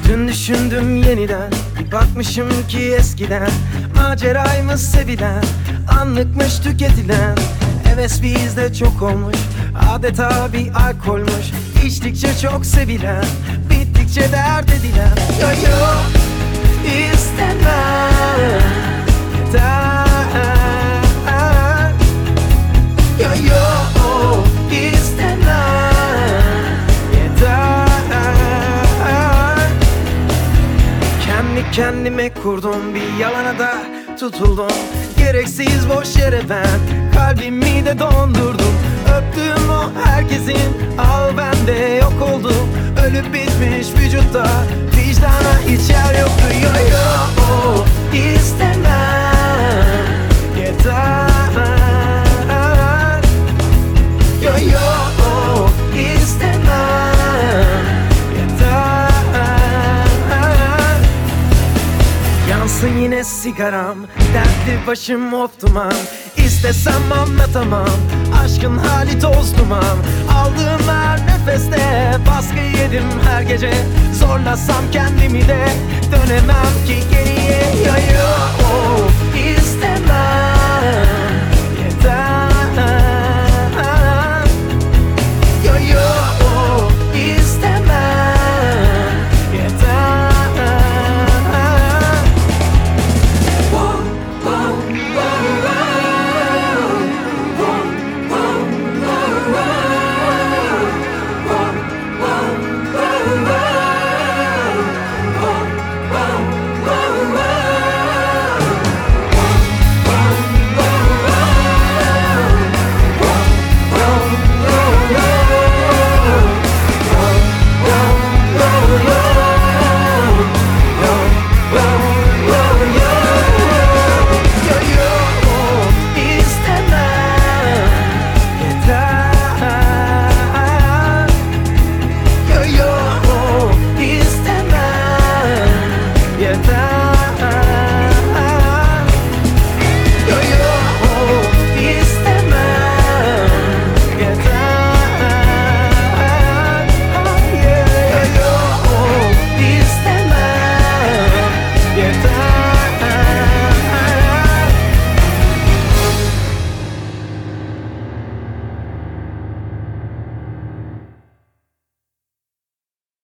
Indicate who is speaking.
Speaker 1: Dün düşündüm yeniden, bir bakmışım ki eskiden maceraymış sevilen, anlıkmış tüketilen. Heves bizde çok olmuş, adeta bir alkolmuş. İçtikçe çok sevilen, bittikçe dert edilen. Yo yo, istemem yeter. Yo yo, istemem yeter. Kendi kendime kurdum bir yalana da tutuldum. Gereksiz boş yere ben kalbimi de dondurdum. Öptüğüm o herkesin al bende yok oldu. Ölüp bitmiş vücutta vicdana hiç yer yoktu. Yo yo, istemem yeter. Yo yo, istemem yeter. Yansın yine sigaram, dertli başım of duman. İstesem anlatamam, aşkın hali toz duman. Aldığım her nefeste baskı yedim her gece. Zorlasam kendimi de dönemem ki geriye. Yo yo,